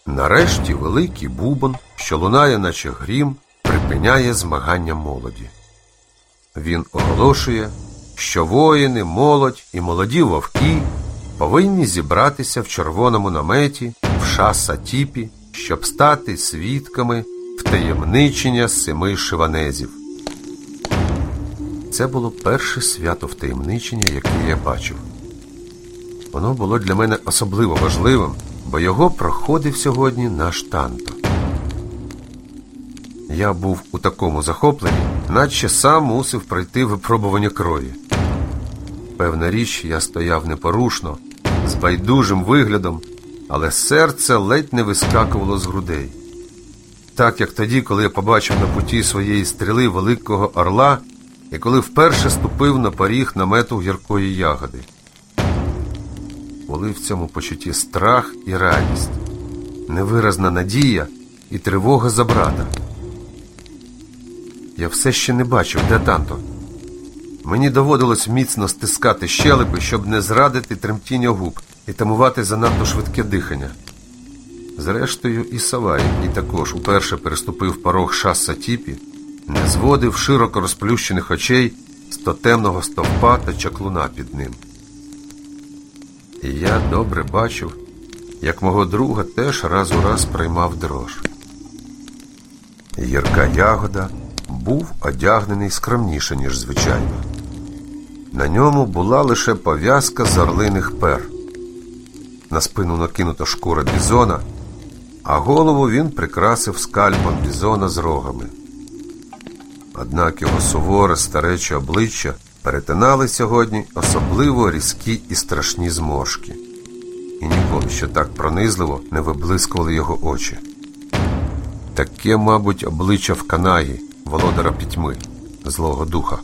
Нарешті великий бубон, що лунає наче грім, припиняє змагання молоді. Він оголошує, що воїни, молодь і молоді вовки повинні зібратися в червоному наметі в Ша-Сатіпі, щоб стати свідками втаємничення 7 шиванезів. Це було перше свято втаємничення, яке я бачив. Воно було для мене особливо важливим, бо його проходив сьогодні наш Танто. Я був у такому захопленні, наче сам мусив пройти випробування крові. Певна річ, я стояв непорушно, з байдужим виглядом, але серце ледь не вискакувало з грудей. Так, як тоді, коли я побачив на путі своєї стріли великого орла і коли вперше ступив на поріг намету гіркої ягоди. Були в цьому почутті страх і радість, невиразна надія і тривога за брата. Я все ще не бачив, де Танто. Мені доводилось міцно стискати щелепи, щоб не зрадити тремтіння губ і тамувати занадто швидке дихання. Зрештою, і Сава, який також уперше переступив порог Ша-Сатіпі, не зводив широко розплющених очей з тотемного стовпа та чаклуна під ним. І я добре бачив, як мого друга теж раз у раз приймав дрож. Гірка ягода був одягнений скромніше, ніж звичайно. На ньому була лише пов'язка з орлиних пер. На спину накинута шкура бізона, а голову він прикрасив скальпом бізона з рогами. Однак його суворе старече обличчя перетинали сьогодні особливо різкі і страшні зморшки. І ніколи ще так пронизливо не виблискували його очі. Таке, мабуть, обличчя в Канаї, володара пітьми, злого духа.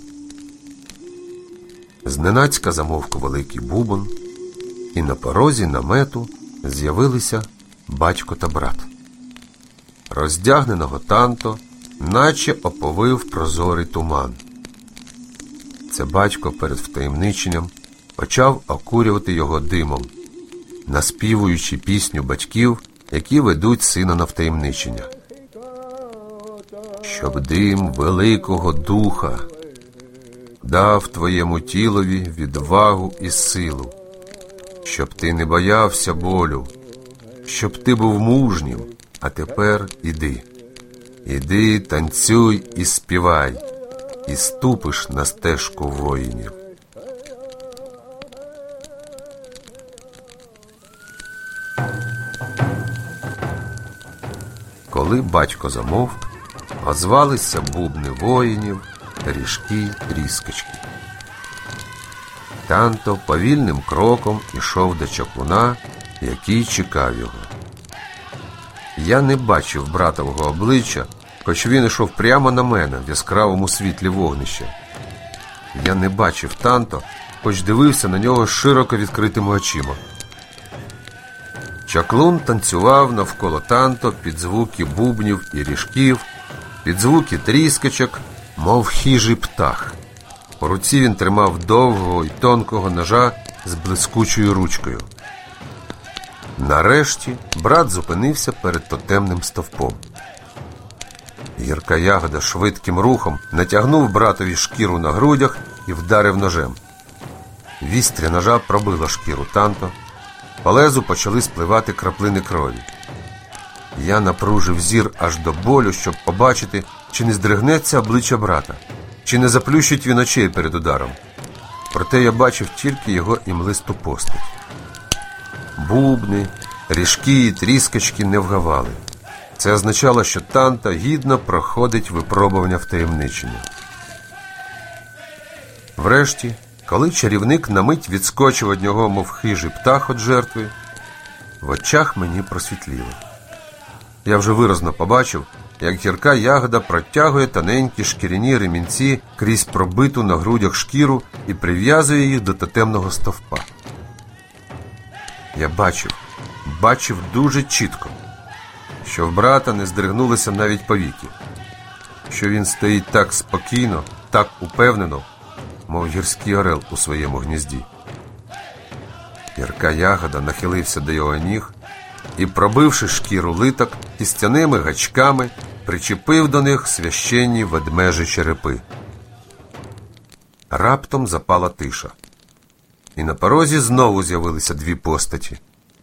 Зненацька замовк великий бубон, і на порозі намету з'явилися батько та брат. Роздягненого Танто наче оповив прозорий туман. Це батько перед втаємниченням почав окурювати його димом, наспівуючи пісню батьків, які ведуть сина на втаємничення. Щоб дим великого духа дав твоєму тілові відвагу і силу, щоб ти не боявся болю, щоб ти був мужнім, а тепер іди. Іди, танцюй і співай, і ступиш на стежку воїнів. Коли батько замовк, озвалися бубни воїнів, ріжки, тріскачки. Танто повільним кроком ішов до чаклуна, який чекав його. Я не бачив братового обличчя, хоч він ішов прямо на мене в яскравому світлі вогнища. Я не бачив Танто, хоч дивився на нього широко відкритими очима. Чаклун танцював навколо Танто під звуки бубнів і ріжків, під звуки тріскачок, мов хижий птах. У руці він тримав довгого й тонкого ножа з блискучою ручкою. Нарешті брат зупинився перед тотемним стовпом. Гірка ягода швидким рухом натягнув братові шкіру на грудях і вдарив ножем. Вістря ножа пробило шкіру Танто. По лезу почали спливати краплини крові. Я напружив зір аж до болю, щоб побачити, чи не здригнеться обличчя брата, чи не заплющить він очей перед ударом. Проте я бачив тільки його імлисту постать. Бубни, ріжки і тріскачки не вгавали. Це означало, що Танто гідно проходить випробування втаємничення. Врешті, коли чарівник на мить відскочив від нього, мов хижий птах від жертви, в очах мені просвітліло. Я вже виразно побачив, як гірка ягода протягує тоненькі шкіряні ремінці крізь пробиту на грудях шкіру і прив'язує їх до тотемного стовпа. Я бачив дуже чітко, що в брата не здригнулися навіть повіки, що він стоїть так спокійно, так упевнено, мов гірський орел у своєму гнізді. Гірка ягода нахилився до його ніг і, пробивши шкіру литок, кістяними гачками причепив до них священні ведмежі черепи. Раптом запала тиша. І на порозі знову з'явилися дві постаті.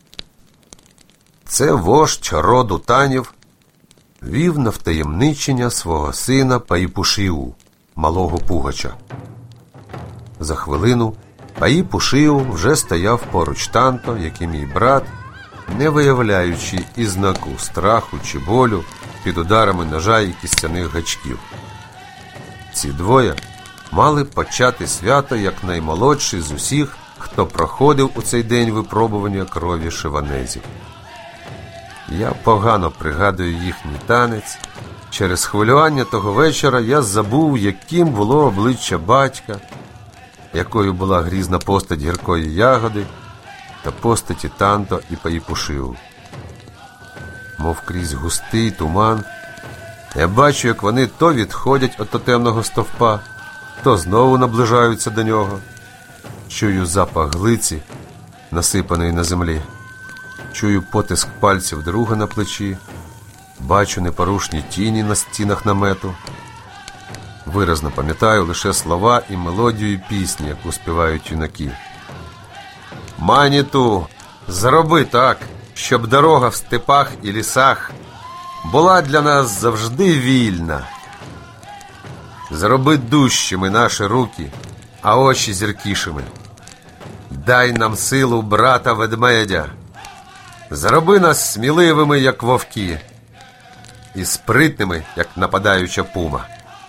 Це вождь роду Танів вів на втаємничення свого сина Паїпушіу, малого пугача. За хвилину Паїпушіу вже стояв поруч Танто, як і мій брат, не виявляючи і знаку страху чи болю під ударами ножа і кістяних гачків. Ці двоє мали почати свято як наймолодший з усіх, хто проходив у цей день випробування крові шиванезів. Я погано пригадую їхній танець. Через хвилювання того вечора я забув, яким було обличчя батька, якою була грізна постать гіркої ягоди та постаті Танто і Паїпушіу. Мов крізь густий туман, я бачу, як вони то відходять від тотемного стовпа, то знову наближаються до нього. Чую запах глиці, насипаної на землі. Чую потиск пальців друга на плечі. Бачу непорушні тіні на стінах намету. Виразно пам'ятаю лише слова і мелодію пісні, яку співають юнаки. «Маніту, зроби так, щоб дорога в степах і лісах була для нас завжди вільна. Зроби дужчими наші руки, а очі зіркішими. Дай нам силу брата ведмедя. Зроби нас сміливими, як вовки, і спритними, як нападаюча пума».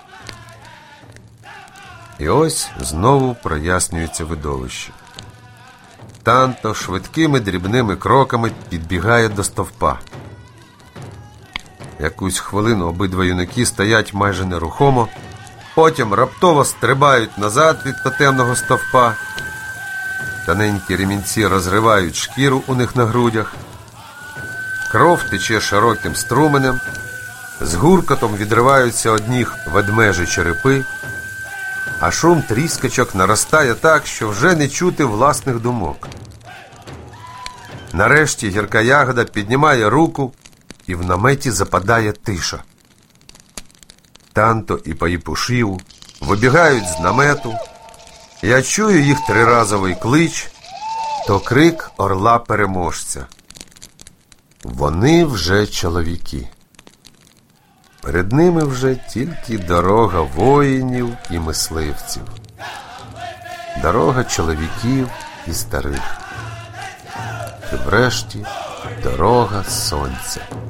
І ось знову прояснюється видовище. Танто швидкими дрібними кроками підбігає до стовпа. Якусь хвилину обидва юнаки стоять майже нерухомо, потім раптово стрибають назад від тотемного стовпа. Тоненькі ремінці розривають шкіру у них на грудях. Кров тече широким струменем, з гуркотом відриваються од ніг ведмежі черепи, а шум тріскачок наростає так, що вже не чути власних думок. Нарешті гірка ягода піднімає руку, і в наметі западає тиша. Танто і Паїпушіу вибігають з намету. Я чую їх триразовий клич, то крик орла-переможця. Вони вже чоловіки. Перед ними вже тільки дорога воїнів і мисливців. Дорога чоловіків і старих. І врешті дорога сонця.